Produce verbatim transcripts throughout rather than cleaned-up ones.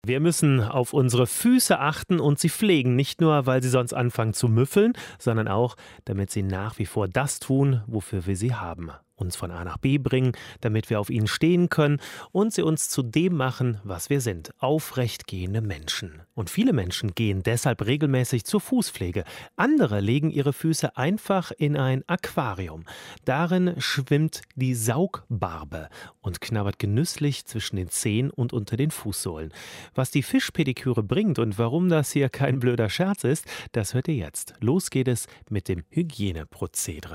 Wir müssen auf unsere Füße achten und sie pflegen, nicht nur, weil sie sonst anfangen zu müffeln, sondern auch, damit sie nach wie vor das tun, wofür wir sie haben. Uns von A nach B bringen, damit wir auf ihnen stehen können und sie uns zu dem machen, was wir sind, aufrecht gehende Menschen. Und viele Menschen gehen deshalb regelmäßig zur Fußpflege. Andere legen ihre Füße einfach in ein Aquarium. Darin schwimmt die Saugbarbe und knabbert genüsslich zwischen den Zehen und unter den Fußsohlen. Was die Fischpediküre bringt und warum das hier kein blöder Scherz ist, das hört ihr jetzt. Los geht es mit dem Hygieneprozedere.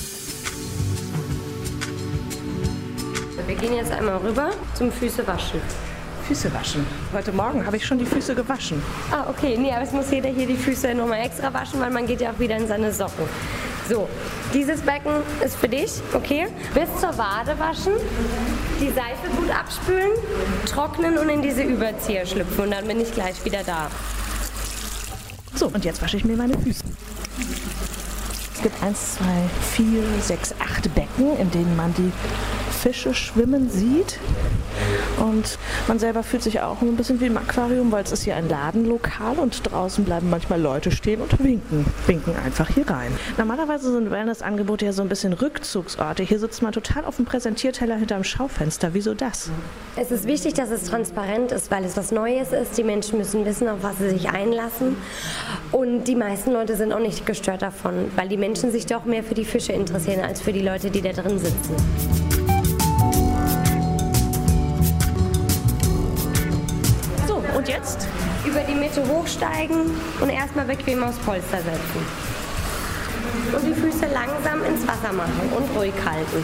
Wir gehen jetzt einmal rüber zum Füße waschen. Füße waschen. Heute Morgen habe ich schon die Füße gewaschen. Ah, okay. Nee, aber es muss jeder hier die Füße nochmal extra waschen, weil man geht ja auch wieder in seine Socken. So, dieses Becken ist für dich, okay? Bis zur Wade waschen, die Seife gut abspülen, trocknen und in diese Überzieher schlüpfen. Und dann bin ich gleich wieder da. So, und jetzt wasche ich mir meine Füße. Es gibt eins, zwei, vier, sechs, acht Becken, in denen man die Fische schwimmen sieht. Und man selber fühlt sich auch ein bisschen wie im Aquarium, weil es ist hier ein Ladenlokal und draußen bleiben manchmal Leute stehen und winken. Winken einfach hier rein. Normalerweise sind Wellness-Angebote ja so ein bisschen Rückzugsorte. Hier sitzt man total auf dem Präsentierteller hinterm Schaufenster. Wieso das? Es ist wichtig, dass es transparent ist, weil es was Neues ist. Die Menschen müssen wissen, auf was sie sich einlassen. Und die meisten Leute sind auch nicht gestört davon, weil die Menschen sich doch mehr für die Fische interessieren, als für die Leute, die da drin sitzen. Und jetzt? Über die Mitte hochsteigen und erstmal bequem aufs Polster setzen. Und die Füße langsam ins Wasser machen und ruhig halten.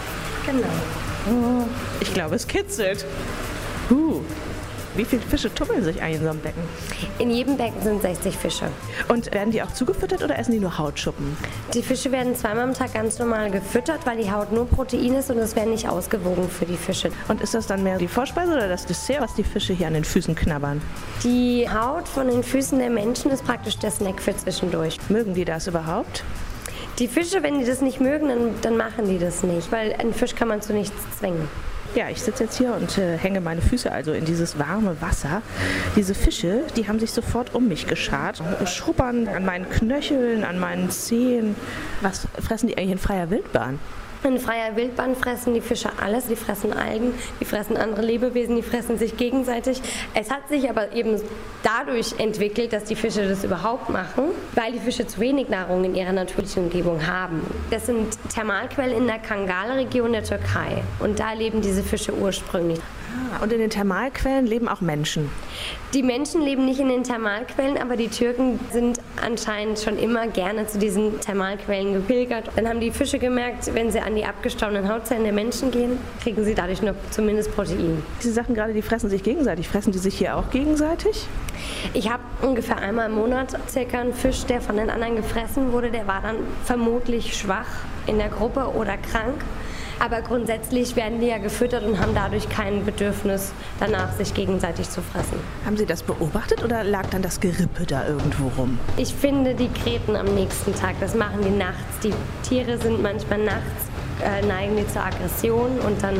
Genau. Ich glaube, es kitzelt. Uh. Wie viele Fische tummeln sich eigentlich in so einem Becken? In jedem Becken sind sechzig Fische. Und werden die auch zugefüttert oder essen die nur Hautschuppen? Die Fische werden zweimal am Tag ganz normal gefüttert, weil die Haut nur Protein ist und es werden nicht ausgewogen für die Fische. Und ist das dann mehr die Vorspeise oder das Dessert, was die Fische hier an den Füßen knabbern? Die Haut von den Füßen der Menschen ist praktisch der Snack für zwischendurch. Mögen die das überhaupt? Die Fische, wenn die das nicht mögen, dann, dann machen die das nicht, weil einen Fisch kann man zu nichts zwingen. Ja, ich sitze jetzt hier und äh, hänge meine Füße also in dieses warme Wasser. Diese Fische, die haben sich sofort um mich geschart, schrubbern an meinen Knöcheln, an meinen Zehen. Was fressen die eigentlich in freier Wildbahn? In freier Wildbahn fressen die Fische alles. Die fressen Algen, die fressen andere Lebewesen, die fressen sich gegenseitig. Es hat sich aber eben dadurch entwickelt, dass die Fische das überhaupt machen, weil die Fische zu wenig Nahrung in ihrer natürlichen Umgebung haben. Das sind Thermalquellen in der Kangal-Region der Türkei und da leben diese Fische ursprünglich. Ah, und in den Thermalquellen leben auch Menschen? Die Menschen leben nicht in den Thermalquellen, aber die Türken sind anscheinend schon immer gerne zu diesen Thermalquellen gepilgert. Dann haben die Fische gemerkt, wenn sie an die abgestorbenen Hautzellen der Menschen gehen, kriegen sie dadurch noch zumindest Protein. Diese Sachen gerade, die fressen sich gegenseitig. Fressen die sich hier auch gegenseitig? Ich habe ungefähr einmal im Monat circa einen Fisch, der von den anderen gefressen wurde. Der war dann vermutlich schwach in der Gruppe oder krank. Aber grundsätzlich werden die ja gefüttert und haben dadurch kein Bedürfnis danach, sich gegenseitig zu fressen. Haben Sie das beobachtet oder lag dann das Gerippe da irgendwo rum? Ich finde die Kreten am nächsten Tag. Das machen die nachts. Die Tiere sind manchmal nachts, äh, neigen die zur Aggression und dann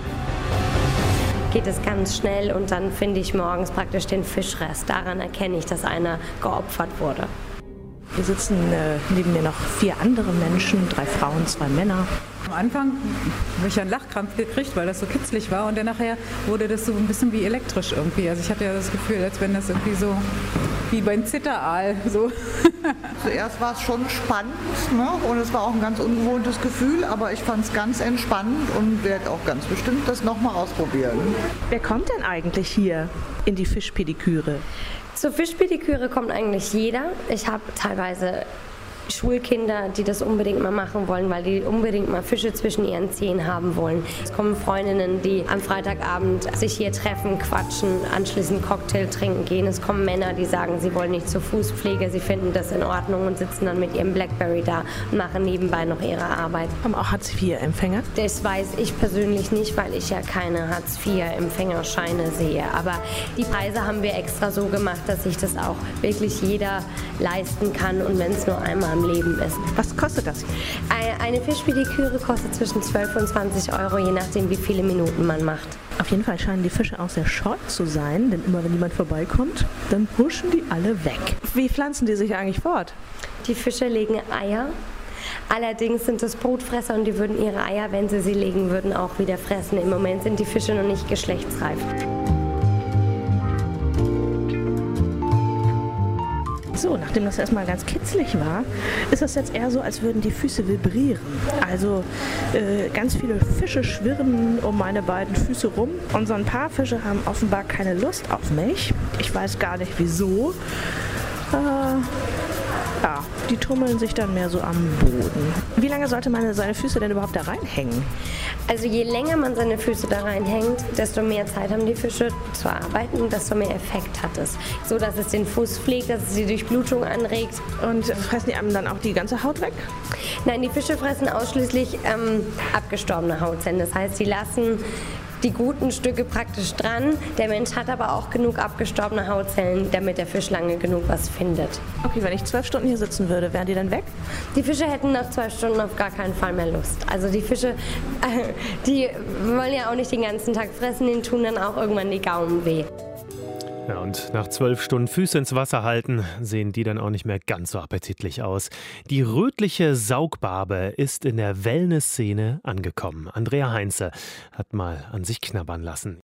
geht es ganz schnell und dann finde ich morgens praktisch den Fischrest. Daran erkenne ich, dass einer geopfert wurde. Hier sitzen äh, neben mir noch vier andere Menschen, drei Frauen, zwei Männer. Am Anfang habe ich einen Lachkrampf gekriegt, weil das so kitzlig war und dann nachher wurde das so ein bisschen wie elektrisch irgendwie. Also ich hatte ja das Gefühl, als wenn das irgendwie so wie beim Zitteraal so. Zuerst war es schon spannend, ne? Und es war auch ein ganz ungewohntes Gefühl, aber ich fand es ganz entspannend und werde auch ganz bestimmt das nochmal ausprobieren. Wer kommt denn eigentlich hier in die Fischpediküre? Zur Fischpediküre kommt eigentlich jeder. Ich habe teilweise Schulkinder, die das unbedingt mal machen wollen, weil die unbedingt mal Fische zwischen ihren Zehen haben wollen. Es kommen Freundinnen, die am Freitagabend sich hier treffen, quatschen, anschließend Cocktail trinken gehen. Es kommen Männer, die sagen, sie wollen nicht zur Fußpflege, sie finden das in Ordnung und sitzen dann mit ihrem Blackberry da und machen nebenbei noch ihre Arbeit. Haben auch Hartz vier Empfänger? Das weiß ich persönlich nicht, weil ich ja keine Hartz vier Empfängerscheine sehe. Aber die Preise haben wir extra so gemacht, dass sich das auch wirklich jeder leisten kann und wenn es nur einmal am Leben ist. Was kostet das? Eine Fischpediküre kostet zwischen zwölf und zwanzig Euro, je nachdem, wie viele Minuten man macht. Auf jeden Fall scheinen die Fische auch sehr scheu zu sein, denn immer wenn jemand vorbeikommt, dann huschen die alle weg. Wie pflanzen die sich eigentlich fort? Die Fische legen Eier. Allerdings sind es Brutfresser und die würden ihre Eier, wenn sie sie legen würden, auch wieder fressen. Im Moment sind die Fische noch nicht geschlechtsreif. So, nachdem das erstmal ganz kitzlig war, ist das jetzt eher so, als würden die Füße vibrieren. Also äh, ganz viele Fische schwirren um meine beiden Füße rum und so ein paar Fische haben offenbar keine Lust auf mich. Ich weiß gar nicht wieso. Äh, ja, die tummeln sich dann mehr so am Boden. Wie lange sollte man seine Füße denn überhaupt da reinhängen? Also je länger man seine Füße da reinhängt, desto mehr Zeit haben die Fische zu arbeiten und desto mehr Effekt hat es. So dass es den Fuß pflegt, dass es die Durchblutung anregt. Und fressen die einem dann auch die ganze Haut weg? Nein, die Fische fressen ausschließlich ähm, abgestorbene Hautzellen. Das heißt, sie lassen die guten Stücke praktisch dran. Der Mensch hat aber auch genug abgestorbene Hautzellen, damit der Fisch lange genug was findet. Okay, wenn ich zwölf Stunden hier sitzen würde, wären die dann weg? Die Fische hätten nach zwölf Stunden auf gar keinen Fall mehr Lust. Also die Fische, äh, die wollen ja auch nicht den ganzen Tag fressen, denen tun dann auch irgendwann die Gaumen weh. Ja, und nach zwölf Stunden Füße ins Wasser halten, sehen die dann auch nicht mehr ganz so appetitlich aus. Die rötliche Saugbarbe ist in der Wellness-Szene angekommen. Andrea Heinze hat mal an sich knabbern lassen.